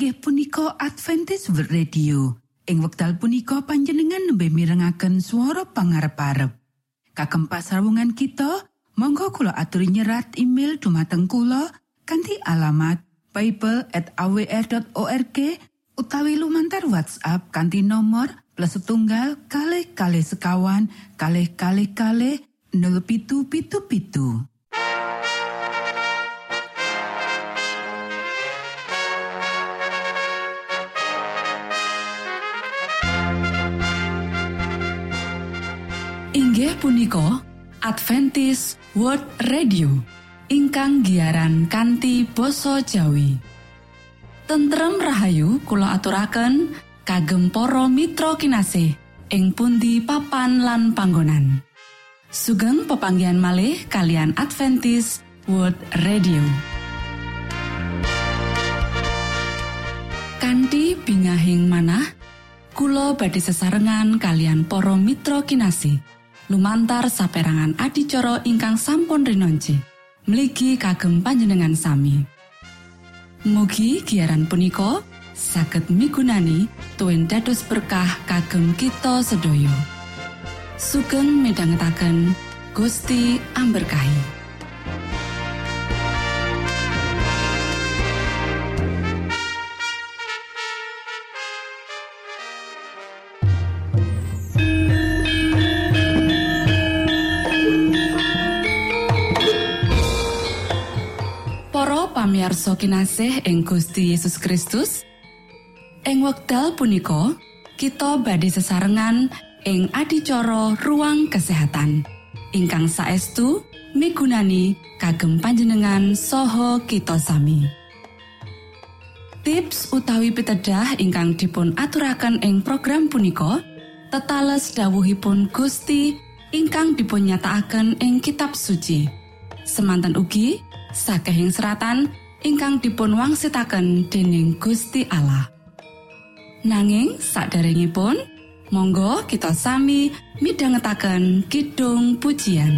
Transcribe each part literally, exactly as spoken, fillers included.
inggih punika Adventist World Radio. Ing wekdal punika panjenengan nembe mirengaken swara pangarep-arep. Kagem pasrawungan kita, monggo kula aturi nyerat email dumateng kula kanthi alamat bible at a w r dot org utawi lumantar WhatsApp kanthi nomor plus setunggal kalih kalih sekawan kalih kalih kalih nol pitu pitu pitu. Inggih punika Adventist World Radio ingkang giaran kanthi basa Jawi. Tentrem rahayu kula aturaken kagem para mitra kinasih ing pundi papan lan panggonan. Sugeng pepanggihan malih kalian Adventist World Radio. Kanthi bingahing manah kula badhe sesarengan kalian para mitra kinasih lumantar saperangan adicara ingkang sampun rinonci mligi kagem panjenengan sami. Mugi giaran punika saged migunani tuwin dados berkah kagem kita sedaya. Sugeng midhangetaken Gusti amberkahi. Pamirsa kinasih ing Gusti Yesus Kristus, ing wekdal punika kita badhe sesarengan ing adicara Ruang Kesehatan ingkang saestu migunani kagem panjenengan saha kita sami. Tips utawi pitedah ingkang dipun aturaken ing program punika tetales dawuhipun Gusti ingkang dipun nyatakaken ing kitab suci. Semanten ugi sakehing seratan ingkang dipun wangsitaken dening Gusti Allah. Nanging saderengipun, monggo kita sami midhangetaken kidung pujian.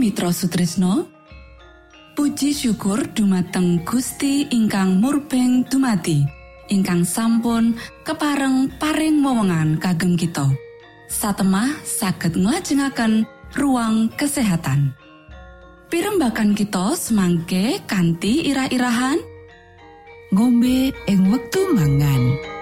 Mitra Sutrisno, puji syukur dumateng Gusti ingkang murbeng dumati, ingkang sampun kepareng paring wewengan kagem kita. Satemah saged nglajengaken ruang kesehatan. Pirembagan kita semangke kanthi irah-irahan ngombe ing wektu mangan.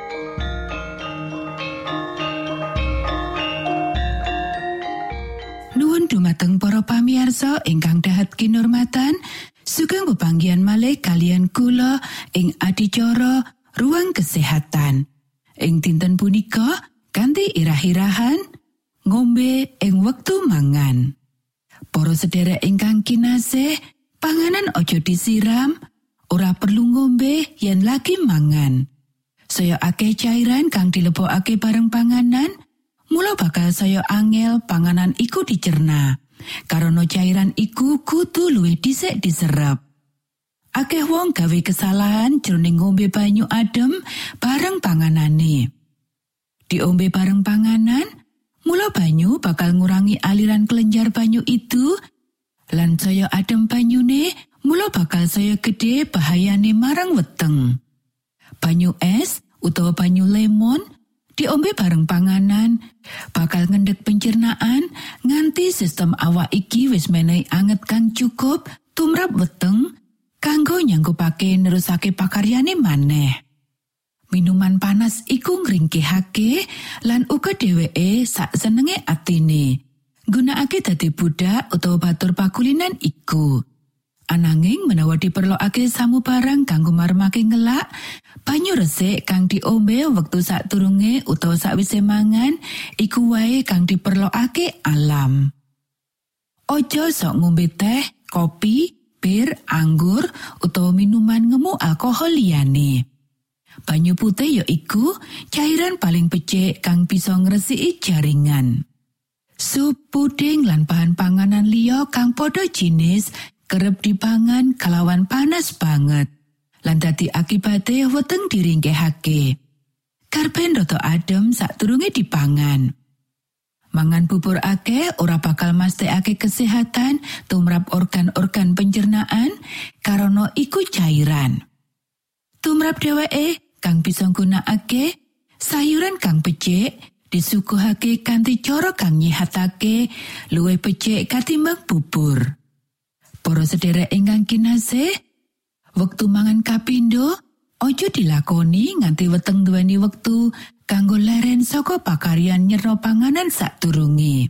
Nuwun dumateng para pamirsa ingkang dahat kinurmatan, sugeng pepanggihan malih kalian kula ing adicara ruang kesehatan. Ing dinten punika kanthi irah-irahan ngombe ing wektu mangan. Para sedherek ingkang kinasih, panganan aja disiram, ora perlu ngombe yen lagi mangan. Saya akeh cairan kang dilebokake bareng panganan, mula bakal saya angel panganan iku dicerna. Karena cairan iku kudu luwih dhisik diserep. Akeh wong gawe kesalahan jroning ngombe banyu adem bareng panganane. Diombe bareng panganan, mula banyu bakal ngurangi aliran kelenjar banyu itu, lan saya adem banyune, mula bakal saya gede bahayane marang weteng. Banyu es utawa banyu lemon diombe bareng panganan bakal ngendhet pencernaan nganti sistem awak iki wis menehi anget kang cukup tumrap weteng kanggo nyanggupake nerusake pakaryane maneh. Minuman panas iku ngringkehake lan uga dheweke sak senenge atine nggunakake dadi budak utawa batur pakulinan iku. Ananging menawa diperlokake samubarang kanggo marmake ngelak, banyu resik kang diombe wektu sadurunge utawa sakwise mangan iku wae kang diperlokake alam. Ojo sok ngombe teh, kopi, bir, anggur utawa minuman ngemu alkohol liyane. Banyu putih ya iku cairan paling becik kang bisa ngresiki jaringan. Sup, puding lan bahan panganan liya kang padha jinis kerep dipangan kalawan panas banget, lan dadi akibate weteng diringkehake. Karben rada adem sadurunge dipangan. Mangan bubur akeh ora bakal mesthekake kesehatan tumrap organ-organ pencernaan karena iku cairan. Tumrap dheweke kang bisa nggunakake sayuran kang becik disuguhake kanthi cara kang nyihatake luwih becik katimbang bubur. Para sedherek ingkang kinasih, wektu mangan kapindho aja dilakoni nganti weteng duweni wektu kanggo leren saka pakaryan nyerna panganan sadurunge.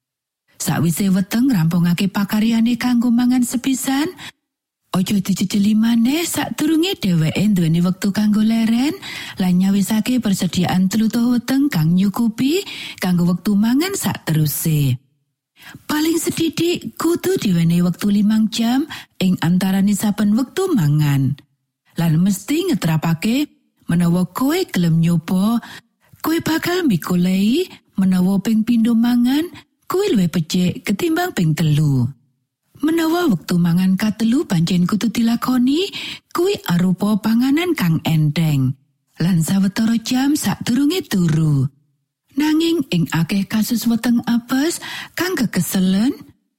Sakwise weteng rampungake pakaryane kanggo mangan sepisan, aja dijejeli maneh sadurunge dheweke duweni wektu kanggo leren lan nyawisake persediaan tlutuh weteng kang nyukupi kanggo wektu mangan sakteruse. Paling sedidik kudu diwenehi wektu limang jam ing antarane saben wektu mangan. Lan mesti ngetrapake menawa kowe gelem nyoba, kowe bakal mikolei menawa ping pindho mangan kowe luwih becik ketimbang ping telu. Menawa wektu mangan katelu pancen kudu dilakoni, kuwi arupa panganan kang enteng lan sawetara jam sadurunge turu. Nanging ing akeh kasus weteng apes kang kekeselen,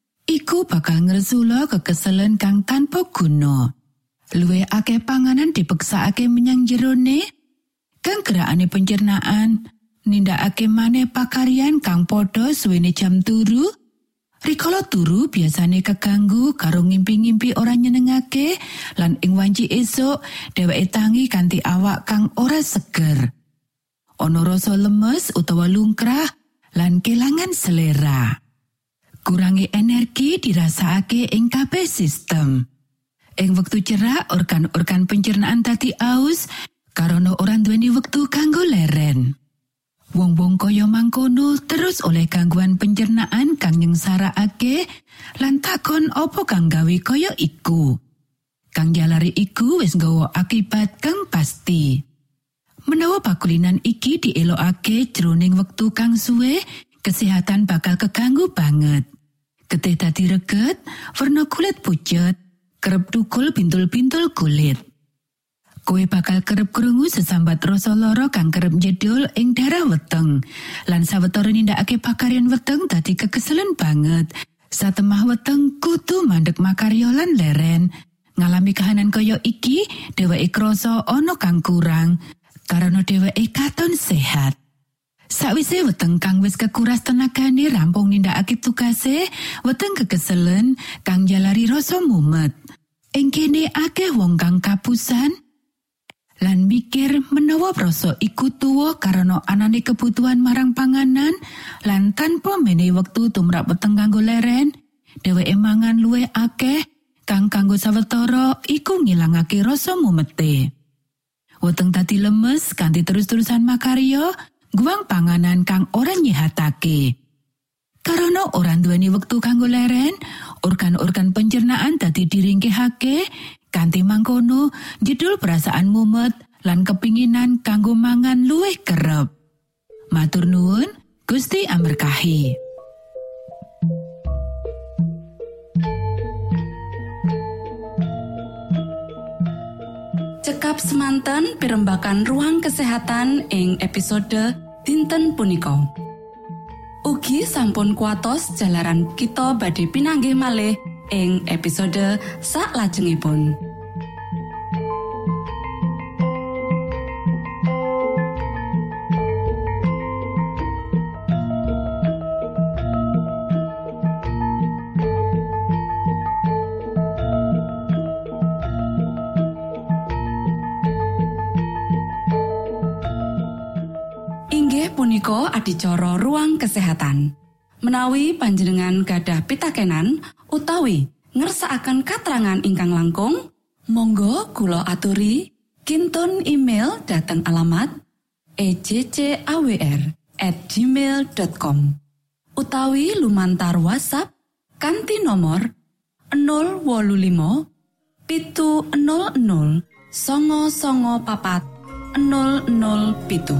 iku bakal ngresula kekeselen kang tanpa guna. Luwih akeh panganan dipeksakake menyang jerone, kang gerakane pencernaan, nindakake maneh pakaryan kang padha suwene jam turu. Rikala turu biasane keganggu karo ngimpi-ngimpi ora nyenengake, lan ing wanci esuk dheweke tangi kanthi awak kang ora seger. Ono rasa lemes utawa lungkrah lan kelangan selera. Kurangi energi dirasakake ing kabeh sistem. Ing wektu cerak organ-organ pencernaan dadi aus karena ora duweni wektu kanggo leren. Wong-wong kaya mangkono terus oleh gangguan pencernaan kang nyengsarakake lan takon apa kang gawe kaya iku. Kang jalari iku wis nggawa akibat kang pasti. Menawa pakulinan iki dielokake jroning wektu kang suwe, kesehatan bakal keganggu banget. Getih dadi reget, werna kulit pucet, kerep tukul bintul-bintul kulit. Kowe bakal kerep krungu sesambat rasa lara kang kerep njedul ing daerah weteng. Lan sawetara nindakake pakaryan weteng dadi kekeselen banget Satemah weteng kudu mandeg makarya lan leren. Ngalami kahanan kaya iki, dheweke krasa ana kang kurang karena dheweke katon sehat. Sawise weteng kang wis kekuras tenagane rampung nindakake tugase, weteng kekeselen kang jalari rasa mumet. Ing kene akeh wong kang kapusan lan mikir menawa rasa iku tuwa karena anane kebutuhan marang panganan lan tanpa menehi wektu tumrap weteng kanggo leren, dheweke mangan luwih akeh kang kanggo sawetara iku ngilangake rasa mumete. Weteng dadi lemes kanthi terus-terusan makarya, guang panganan kang ora nyehatake. Karena ora duweni wektu kanggo leren, organ-organ pencernaan dadi diringkehake, kanthi mangkono jedul perasaan mumet lan kepinginan kanggo mangan luwih kerep. Matur nuwun, Gusti amberkahi. Cekap semanten pimbakan ruang kesehatan ing episode dinten punika. Ugi sampun kuatos jalaran kita badhe pinanggih malih ing episode saklajengipun. Punika adicara ruang kesehatan. Menawi panjenengan gadah pitakenan utawi ngersakaken katrangan ingkang langkung, monggo kula aturi kinton email dhateng alamat e j c a w r at gmail dot com utawi lumantar WhatsApp kanthi nomor nol wolu limo pitu nol nol songo songo papat nol nol pitu.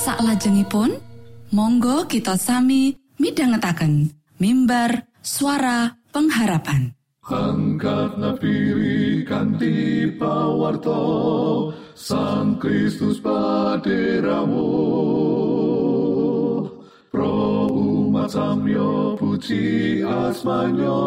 Saklajengipun, monggo kita sami midhangetaken mimbar suara pengharapan. Angkat nafiri kanthi pawarto Sang Kristus paderamu. Pro umat samyo puji asmanyo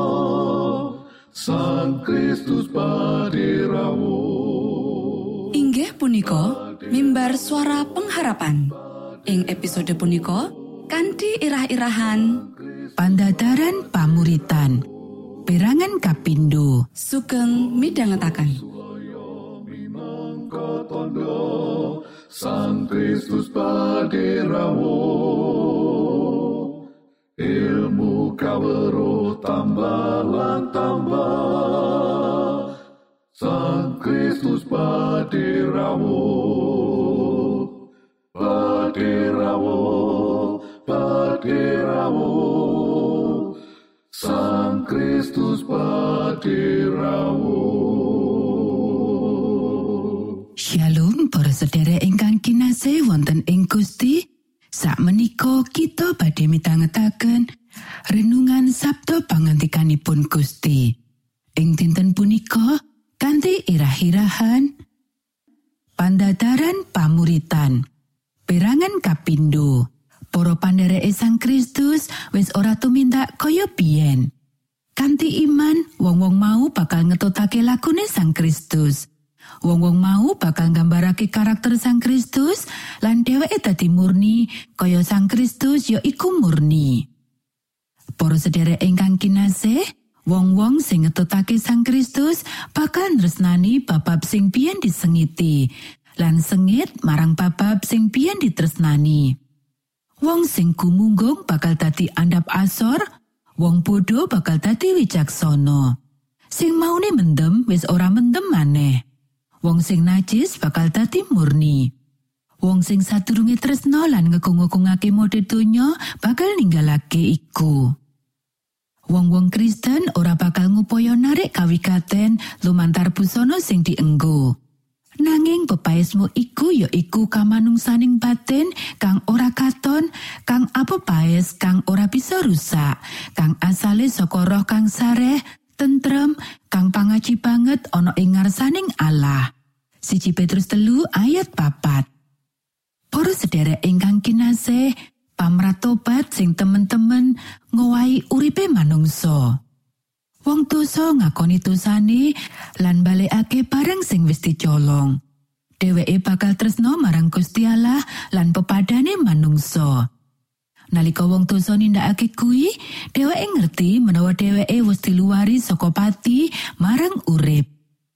Sang Kristus paderamu. Inggih punika mimbar suara pengharapan. Ing episode punika kanthi irah-irahan Pandadaran pamuritan perangan kapindo sugeng midhangetaken. Sang Kristus paderamu. Ilmu kawero tambah lan tambah. Sang Kristus paderamu. Paderamu, paderamu. Sang Kristus paderamu. Shalom para sedherek ingkang kinasih wonten ing Gusti. Sakmenika kita badhe mitangetaken renungan Sabda pangantikanipun Gusti. Ing dinten punika kanthi irah-irahan Pandadaran pamuritan perangan kapindo. Para pandhereke Sang Kristus wis ora tumindak kaya biyen. Kanthi iman, wong-wong mau bakal ngetutake lagune Sang Kristus. Wong-wong mau bakal nggambarake karakter Sang Kristus lan dheweke dadi murni kaya Sang Kristus ya iku murni. Para sedherek ingkang kinasih, wong-wong sing ngetutake Sang Kristus bakal nresnani bab sing biyen disengiti lan sengit marang bab sing biyen ditresnani. Wong sing gumunggung bakal dadi andhap asor, wong bodho bakal dadi wicaksana. Sing maune mendem wis ora mendem maneh. Wong sing najis bakal dadi murni. Wong sing sadurunge tresna lan ngegung-egungake mode donya bakal ninggalake iku. Wong-wong Kristen ora bakal ngupaya narik kawigaten lumantar busana sing dienggo. Nanging pepaesmu iku ya iku kamanungsaning batin kang ora katon, kang apepaes kang ora bisa rusak, kang asale saka roh kang sareh, tentrem, kang pangaji banget ana ing ngarsaning Allah. Siji Petrus telu ayat papat. Para sedherek ingkang kinasih, pamratobat sing temen-temen ngowahi uripe manungsa. Wong dosa ngakoni dosane lan balekake barang sing wis dicolong. Dheweke bakal tresna marang Gusti Allah lan pepadane manungsa. Nalika wong dosa nindakake kuwi, dheweke ngerti menawa dheweke wis diluwari saka pati marang urip.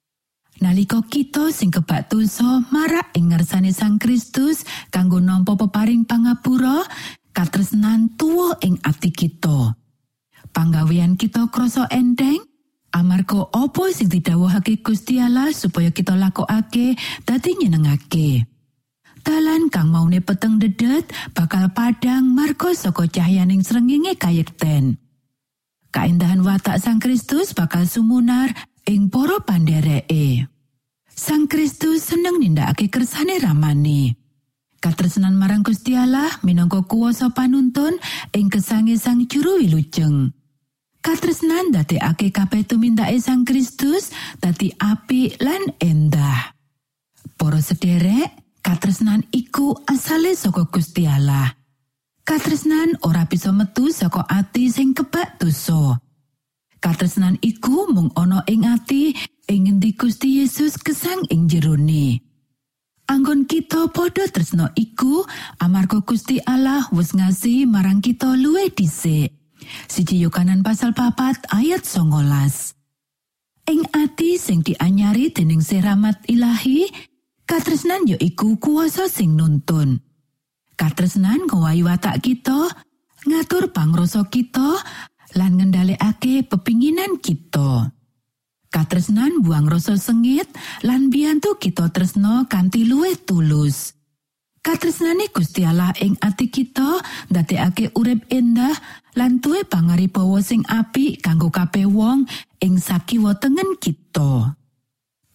Nalika kita sing kebak dosa marak ing ngarsane Sang Kristus kanggo nampa peparing pangapura, katresnan tuwa ing ati kita. Panggawean kita krasa enteng amarga apa sing didhawuhake Gusti Allah supaya kita lakokake dadi nyenengake. Dalan kang maune peteng dedet bakal padhang marga saka cahyaning srengenge kayekten. Kaendahan watak Sang Kristus bakal sumunar ing para pandhereke. Sang Kristus seneng nindakake kersane ramane. Katresnan marang Gusti Allah minangka kuwasa panuntun ing gesange Sang Juru Wilujeng. Katresnan ndadekake kabeh tumindake Sang Kristus dadi apik lan endah. Para sedherek, katresnan iku asale saka Gusti Allah. Katresnan ora bisa metu saka ati sing kebak dosa. Katresnan iku mung ana ing ati ing endi Gusti Yesus gesang ing jerone. Anggon kita padha tresna iku amarga Gusti Allah wis ngasihi marang kita luwih dhisik. Siji Yohanes pasal papat ayat songolas. Ing ati sing dianyari dening rahmat ilahi, katresnan ya iku kuwasa sing nuntun. Katresnan ngowahi watak kita, ngatur pangrasa kita, lan ngendhalekake pepinginan kita. Katresnan buang rasa sengit lan biyantu kita tresna kanthi luwih tulus. Katresnane Gusti Allah ing ati kita ndadekake urip endah lan tuwe pangaribawa sing apik kanggo kabeh wong ing sakiwa tengen kita.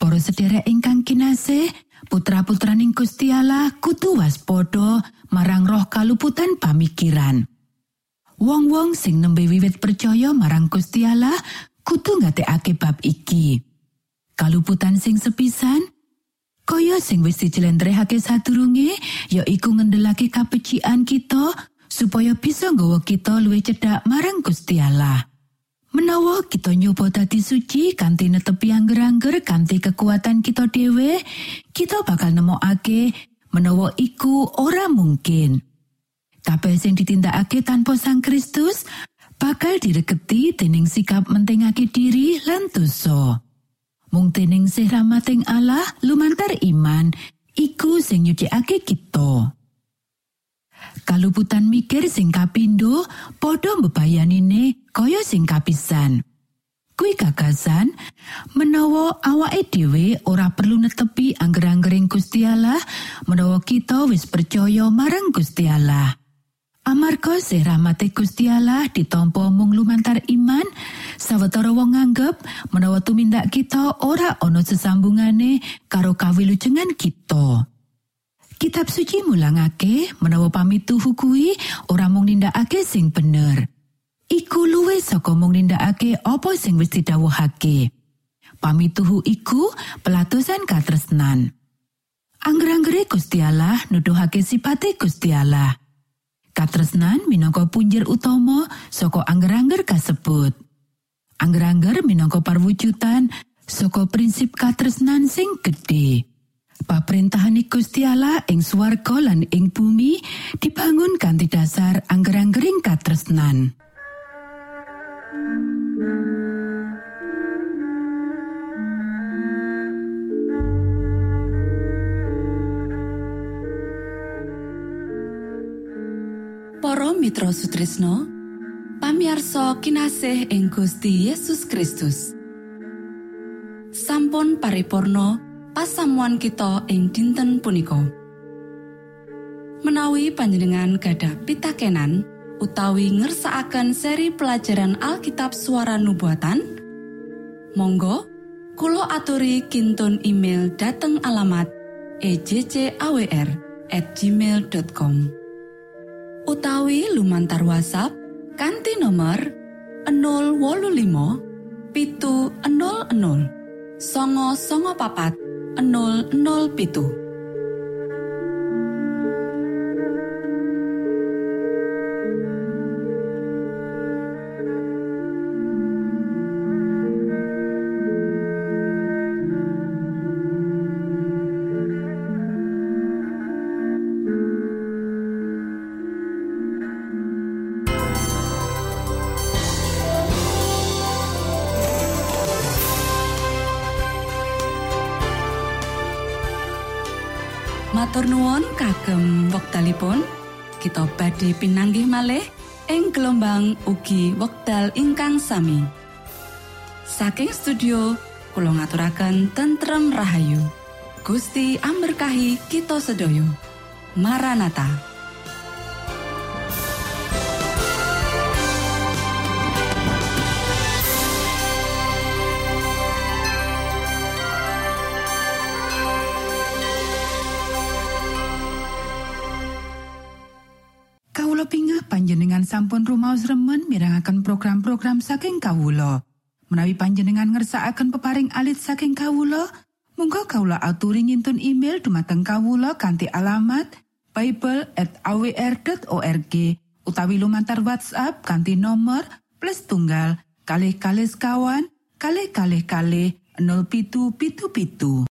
Para sedherek ingkang kinasih, putra-putraning Gusti Allah kudu waspada marang roh kaluputan pamikiran. Wong-wong sing nembe wiwit percaya marang Gusti Allah kudu ngatekake bab iki. Kaluputan sing sepisan kaya sing wis dijlentrehake sadurunge yaiku ngendelake kapecikan kita supaya bisa nggawa kita luwih cedhak marang Gusti Allah. Menawa kita nyoba dadi suci kanthi netepi angger-angger kanthi kekuatan kita dhewe, kita bakal nemokake menawa iku ora mungkin. Kabeh sing ditindakake tanpa Sang Kristus bakal diregeti dening sikap mentingake diri lan dosa. Mung dening sih rahmating Allah lumantar iman iku sing nyucikake kita. Kaluputan mikir sing kapindho padha mbebayanine kaya sing kapisan. Kuwi gagasan menawa awake dhewe ora perlu netepi angger-anggering Gusti Allah menawa kita wis percaya marang Gusti Allah. Amarga sih rahmate Gusti Allah ditampa mung lumantar iman, sawetara wong nganggep menawa tumindak kita ora ana sesambungane karo kawilujengan kita. Kitab suci mulangake menawa pamituhu kuwi ora mung nindakake sing bener. Iku luwih saka mung nindakake apa sing wis didhawuhake. Pamituhu iku pelatosan katresnan. Angger-anggere Gusti Allah nuduhake sipate Gusti Allah. Katresnan minangka punjer utama saka angger-angger kasebut. Angger-angger minangka parwujudan saka prinsip katresnan sing gedhe. Paprentahane Gusti Allah ing swarga lan ing bumi dibangun kanthi dasar angger-anggering katresnan. Para mitra sutresna, pamirsa kinasih ing Gusti Yesus Kristus. Sampun paripurna pasamuan kita ing dinten punika. Menawi panjenengan gadah pitakenan utawi ngersakaken seri pelajaran Alkitab Suara Nubuatan, monggo kula aturi kintun email dateng alamat e j c a w r at gmail dot com utawi lumantar WhatsApp kanthi nomor nol wolu limo pitu nol nol songo songo papat nol nol pitu. Matur nuwun kagem wektalipun kita badhe pinanggih malih ing gelombang ugi wekdal ingkang sami. Saking studio kula ngaturaken tentrem rahayu. Gusti amberkahi kita sedaya. Maranatha. Panjenengan sampun rumaos remen mirengaken program-program saking kawula. Menawi panjenengan ngersakaken peparing alit saking kawula, monggo kawula aturi ngintun email dumateng kawula kanthi alamat bible at a w r dot org utawi lumantar WhatsApp kanthi nomor plus tunggal kalih kalih sekawan kalih kalih kalih nol pitu pitu pitu.